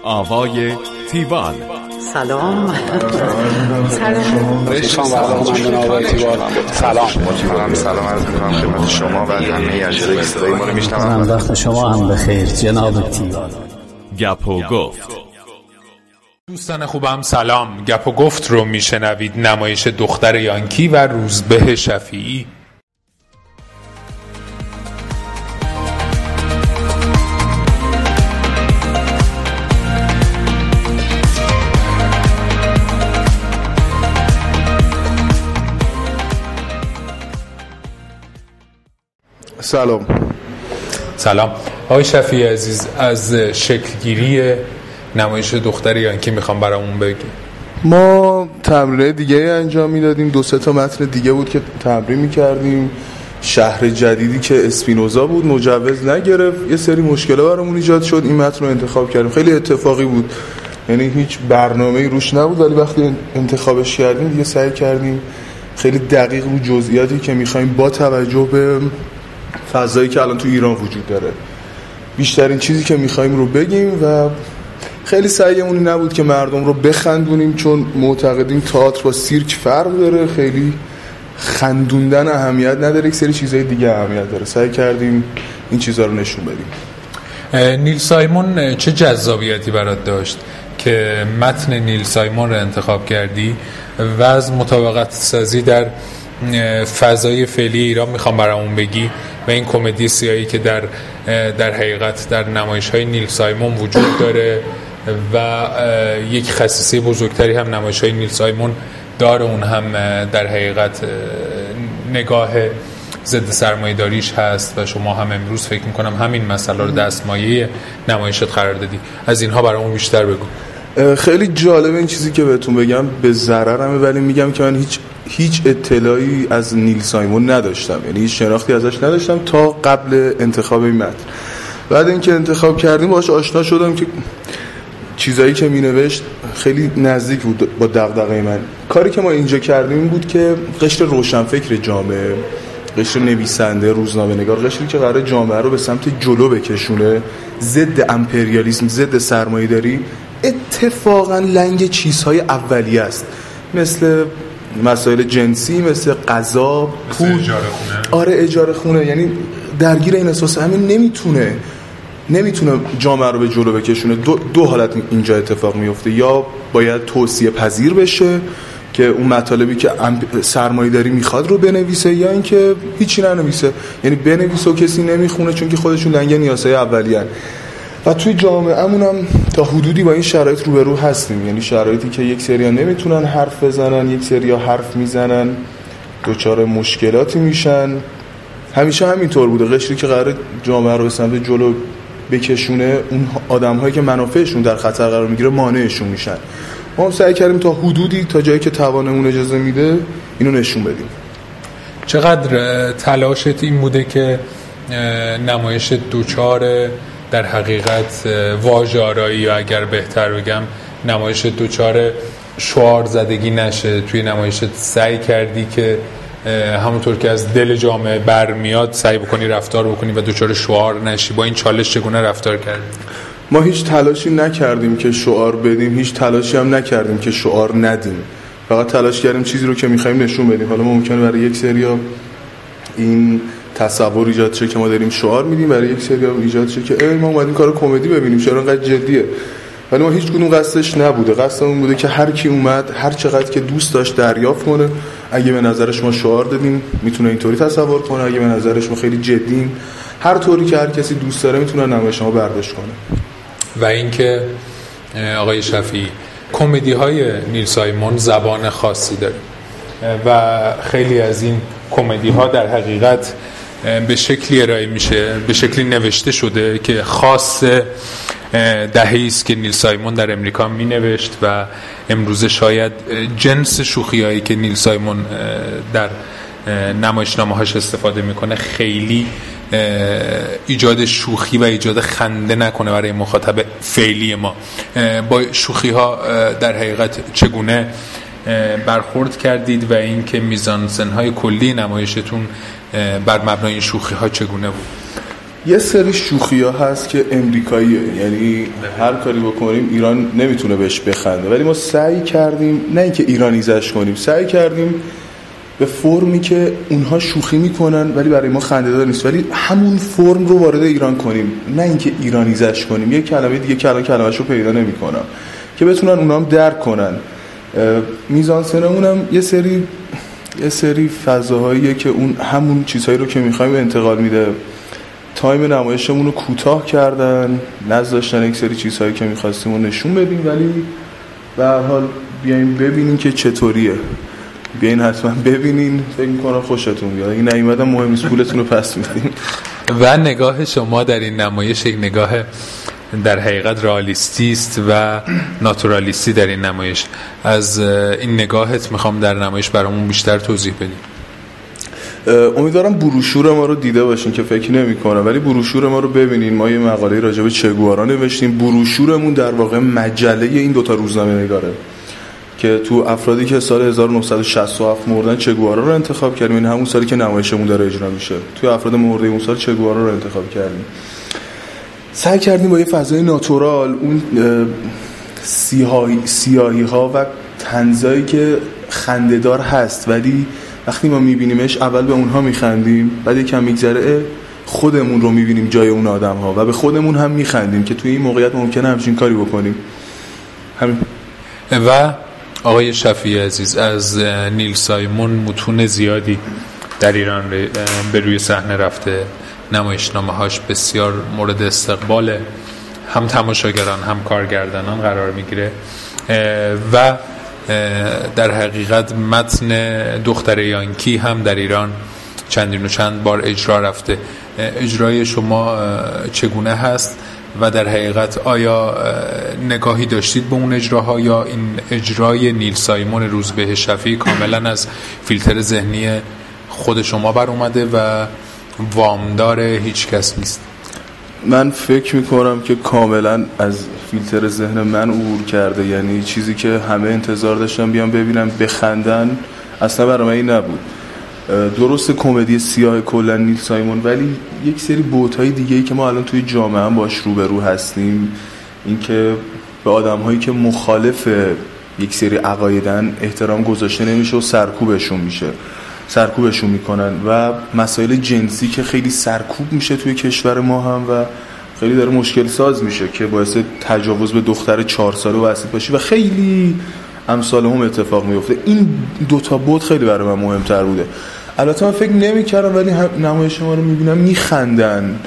آوای تیوان. سلام. سلام عرض می‌کنم خدمت شما و همه اجرای صدای ما رو میشنوم. وقت شما هم بخیر جناب تیوان. گپ و گفت. دوستان خوبم سلام. گپ و گفت رو میشنوید. نمایش دختر یانکی و روزبه شفیعی. سلام آقای شفیعی عزیز، از شکلگیری نمایش دختر یانکی میخوام برامون بگی. ما تمرین دیگه انجام میدادیم، 2-3 تا متن دیگه بود که تمرین میکردیم. شهر جدیدی که اسپینوزا بود مجوز نگرفت، یه سری مشکلات برامون ایجاد شد، این متن رو انتخاب کردیم. خیلی اتفاقی بود، یعنی هیچ برنامه‌ای روش نبود، ولی وقتی انتخابش کردیم دیگه سعی کردیم خیلی دقیق رو جزئیاتی که میخوایم با توجه به فضایی که الان تو ایران وجود داره بیشترین چیزی که میخوایم رو بگیم و خیلی سعیمون نبود که مردم رو بخندونیم، چون معتقدیم تئاتر با سیرک فرق داره، خیلی خندوندن اهمیت نداره، یک سری چیزای دیگه اهمیت داره. سعی کردیم این چیزا رو نشون بدیم. نیل سایمون چه جذابیتی برات داشت که متن نیل سایمون رو انتخاب کردی و از مطابقت سازی در فضای فعلی ایران میخوام برامون بگی و این کمدی سیاهی که در حقیقت در نمایش‌های نیل سایمون وجود داره و یک خصیصه بزرگتری هم نمایش‌های نیل سایمون داره، اون هم در حقیقت نگاه ضد سرمایه‌داریش هست و شما هم امروز فکر می‌کنم همین مسئله رو دستمایه نمایشت قرار دادی. از اینها برامون بیشتر بگو. خیلی جالبه این چیزی که بهتون بگم، به ضررمه ولی میگم که من هیچ اطلاعی از نیل سایمون نداشتم، یعنی هیچ شناختی ازش نداشتم تا قبل انتخاب این متن. بعد اینکه انتخاب کردیم باهاش آشنا شدم که چیزایی که مینوشت خیلی نزدیک بود با دغدغه من. کاری که ما اینجا کردیم این بود که قشر روشنفکر جامعه، قشر نویسنده، روزنامه‌نگار، قشری که قراره جامعه رو به سمت جلو بکشونه، ضد امپریالیسم، ضد سرمایه‌داری، اتفاقا لنگ چیزهای اولیه است، مثل مسائل جنسی، مثل غذا، پول، اجاره خونه. آره اجاره خونه. یعنی درگیر این اساس همین نمیتونه جامعه رو به جلو بکشونه. دو حالت اینجا اتفاق میفته، یا باید توصیه پذیر بشه که اون مطالبی که سرمایه‌داری میخواد رو بنویسه، یا اینکه هیچی ننویسه، یعنی بنویسه و کسی نمیخونه چون که خودشون لنگ نیازهای اولیه‌ان. و توی جامعه‌مون هم تا حدودی با این شرایط روبرو هستیم، یعنی شرایطی که یک سری‌ها نمیتونن حرف بزنن، یک سری‌ها حرف میزنن، دوچار مشکلاتی میشن. همیشه همینطور بوده، قشری که قراره جامعه رو به سمت جلو بکشونه، اون آدم‌هایی که منافعشون در خطر قرار میگیره مانعشون میشن. ما هم سعی کردیم تا حدودی، تا جایی که توانمون اجازه میده اینو نشون بدیم. چقدر تلاشت این بوده که نمایش دوچار در حقیقت واژه‌آرایی، یا اگر بهتر بگم نمایش دوچار شعار زدگی نشه؟ توی نمایشت سعی کردی که همونطور که از دل جامعه برمیاد سعی بکنی رفتار بکنی و دوچار شعار نشی. با این چالش چگونه رفتار کردی؟ ما هیچ تلاشی نکردیم که شعار بدیم، هیچ تلاشی هم نکردیم که شعار ندیم، فقط تلاش کردیم چیزی رو که می‌خوایم نشون بدیم. حالا ممکنه برای یک سری‌ها این تصور ایجاد شه که ما داریم شعار میدیم، برای یک سری‌ها ایجاد شه که ما اومدیم کارو کمدی ببینیم، چرا انقدر جدیه. ولی ما هیچ کدوم قصدش نبوده. قصدمون بوده که هر کی اومد هر چقدر که دوست داشت دریافت کنه. اگه به نظرش ما شعار دادیم میتونه اینطوری تصور کنه، اگه به نظرش ما خیلی جدییم، هر طوری که هر کسی دوست داره میتونه نمایش ما برداشت کنه. و اینکه آقای شفیعی، کمدی‌های نیل سایمون زبان خاصی داره و خیلی از این کمدی‌ها در حقیقت به شکلی ارائه میشه، به شکلی نوشته شده که خاص دهه‌ای است که نیل سایمون در امریکا مینوشت و امروزه شاید جنس شوخی‌هایی که نیل سایمون در نمایشنامه‌هاش استفاده میکنه خیلی ایجاد شوخی و ایجاد خنده نکنه برای مخاطب فعلی ما. با شوخی‌ها در حقیقت چگونه برخورد کردید و اینکه میزانسن‌های کلی نمایشتون بر مبنای این شوخی‌ها چگونه بود؟ یه سری شوخی‌ها هست که امریکاییه، یعنی هر کاری بکنیم ایران نمیتونه بهش بخنده، ولی ما سعی کردیم نه اینکه ایرانیزش کنیم، سعی کردیم به فرمی که اونها شوخی میکنن ولی برای ما خنده‌دار نیست، ولی همون فرم رو وارد ایران کنیم، نه اینکه ایرانیزش کنیم. یه کلمه دیگه کلمه‌شو پیدا نمی‌کنم که بتونن اونها هم درک کنن. میزانسنمون هم یه سری فضاهاییه که اون همون چیزهایی رو که می‌خوایم انتقال میده. تایم نمایشمون رو کوتاه کردن، نذاشتن یک سری چیزهایی که می‌خواستیم رو نشون بدیم، ولی به هر حال بیاین ببینین که چطوریه. بیاین حتما ببینین، فکر می‌کنم خوشتون بیاد. اگه نیومدم مهم نیست، پولتون رو پس میدیم. و نگاه شما در این نمایش یک نگاه در حقیقت رئالیستی است و ناتورالیستی در این نمایش. از این نگاهت میخوام در نمایش برامون بیشتر توضیح بدیم. امیدوارم بروشور ما رو دیده باشین که فکر نمی‌کنم، ولی بروشور ما رو ببینین. ما یه مقاله راجع به چگوارا نوشتیم. بروشورمون در واقع مجله این دوتا روزنامه‌نگاره که تو افرادی که سال 1967 مردن چگوارا رو انتخاب کردیم، این همون سالی که نمایشمون داره اجرا میشه. تو افراد مرده اون سال چگوارا رو انتخاب کردیم. سعی کردیم با یه فضای ناتورال اون سیاهی ها و طنزایی که خنده‌دار هست، ولی وقتی ما میبینیمش اول به اونها میخندیم، بعد یکم میگذره خودمون رو میبینیم جای اون آدم ها و به خودمون هم میخندیم که توی این موقعیت ممکنه همچین کاری بکنیم. همین. و آقای شفیعی عزیز، از نیل سایمون متون زیادی در ایران به روی صحنه رفته. نمایشنامه‌هاش بسیار مورد استقبال هم تماشاگران هم کارگردانان قرار میگیره و در حقیقت متن دختر یانکی هم در ایران چندین و چند بار اجرا رفته. اجرای شما چگونه هست و در حقیقت آیا نگاهی داشتید به اون اجراها یا این اجرای نیل سایمون روزبه شفیعی کاملا از فیلتر ذهنی خود شما بر اومده و وامدار هیچ کس نیست؟ من فکر میکنم که کاملا از فیلتر ذهن من عبور کرده، یعنی چیزی که همه انتظار داشتن بیان ببینن بخندن اصلا برای من این نبود. درست کمدی سیاه کلا نیل سایمون، ولی یک سری بوت‌های دیگه‌ای که ما الان توی جامعه هم باش روبرو هستیم، این که به آدم‌هایی که مخالف یک سری عقایدن احترام گذاشته نمیشه و سرکوبشون میکنن و مسائل جنسی که خیلی سرکوب میشه توی کشور ما هم و خیلی داره مشکل ساز میشه که باعث تجاوز به دختر 4 ساله و اسیر باشی و خیلی امثال هم اتفاق میفته. این دوتا بود خیلی برای من مهمتر بوده. البته من فکر نمی‌کردم، ولی نمایش ما رو میبینم میخندن.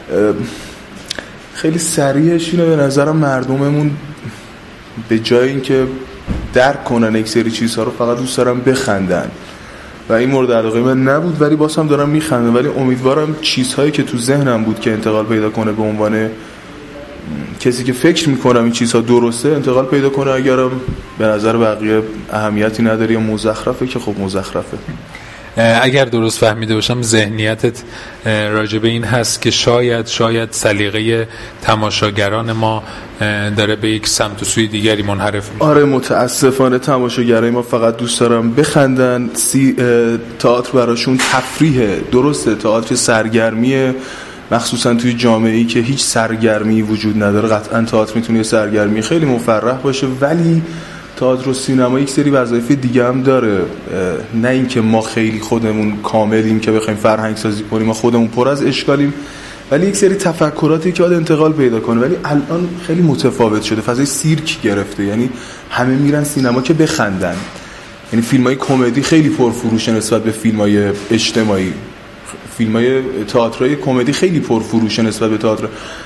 خیلی سریعش اینه، به نظرم مردممون به جای اینکه درک کنن یک سری چیزها رو فقط دوست دارن بخندن و این مورد علاقه من نبود، ولی باز هم دارم میخندم. ولی امیدوارم چیزهایی که تو ذهنم بود که انتقال پیدا کنه به عنوان کسی که فکر میکنم این چیزها درسته انتقال پیدا کنه. اگرم به نظر بقیه اهمیتی نداره یا مزخرفه که خب مزخرفه. اگر درست فهمیده باشم ذهنیتت راجع به این هست که شاید سلیقه تماشاگران ما داره به یک سمت و سوی دیگری منحرف میشه. آره متاسفانه تماشاگرای ما فقط دوست دارن بخندن. تئاتر براشون تفریحه. درسته تئاتر سرگرمیه، مخصوصا توی جامعه‌ای که هیچ سرگرمی وجود نداره. قطعا تئاتر میتونه یه سرگرمی خیلی مفرح باشه، ولی تئاتر و سینما یک سری وظایف دیگه هم داره. نه اینکه ما خیلی خودمون کاملیم که بخوایم فرهنگ سازی کنیم، ما خودمون پر از اشکالیم، ولی یک سری تفکراتی که باید انتقال پیدا کنه. ولی الان خیلی متفاوت شده، فضای سیرک گرفته، یعنی همه میرن سینما که بخندن. یعنی فیلمای کمدی خیلی پرفروشه نسبت به فیلمای اجتماعی. فیلمای تئاترای کمدی خیلی پرفروشه نسبت به تئاتر.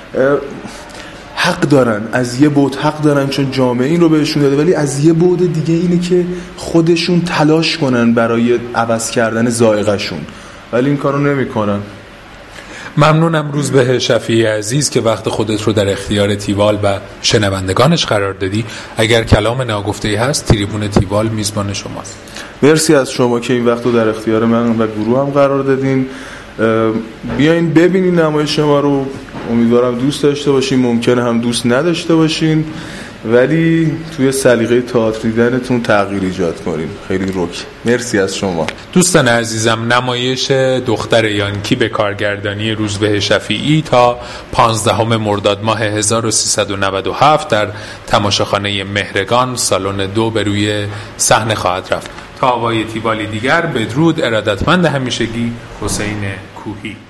حق دارن، از یه بعد حق دارن چون جامعه این رو بهشون داده، ولی از یه بعد دیگه اینه که خودشون تلاش کنن برای عوض کردن ذائقه‌شون، ولی این کارو نمی‌کنن. ممنونم روزبه شفیعی عزیز که وقت خودت رو در اختیار تیوال و شنوندگانش قرار دادی. اگر کلام ناگفته‌ای هست، تریبون تیوال میزبان شماست. مرسی از شما که این وقت رو در اختیار من و گروه هم قرار دادین. بیاین ببینین نمایش ما رو. امیدوارم دوست داشته باشین، ممکنه هم دوست نداشته باشین، ولی توی سلیقه تئاتر دیدنتون تغییر ایجاد کنین. خیلی روک. مرسی از شما. دوستان عزیزم، نمایش دختر یانکی به کارگردانی روزبه شفیعی تا 15 مرداد ماه 1397 در تماشاخانه مهرگان سالن 2 به روی صحنه خواهد رفت. تا آوای تیوالی دیگر، بدرود. ارادتمند همیشگی، حسین کوهی.